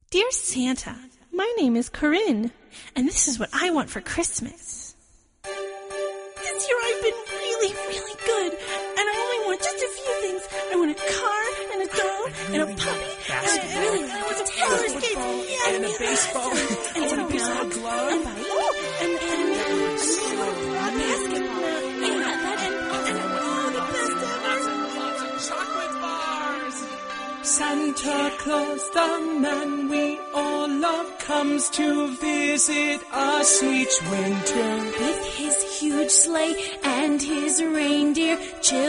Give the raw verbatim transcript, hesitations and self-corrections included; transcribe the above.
Dear Santa, my name is Corinne, and this is what I want for Christmas. This year I've been really, really good, and I only want just a few things. I want a car, and a doll, and a puppy, and I really I want a roller skates, yeah, and a baseball, and I want a baseball glove, and and and and a basketball, yeah, that and and all the best ever. lots of chocolate bars. Santa Claus, the man we all love, comes to visit us each winter. With his huge sleigh and his reindeer,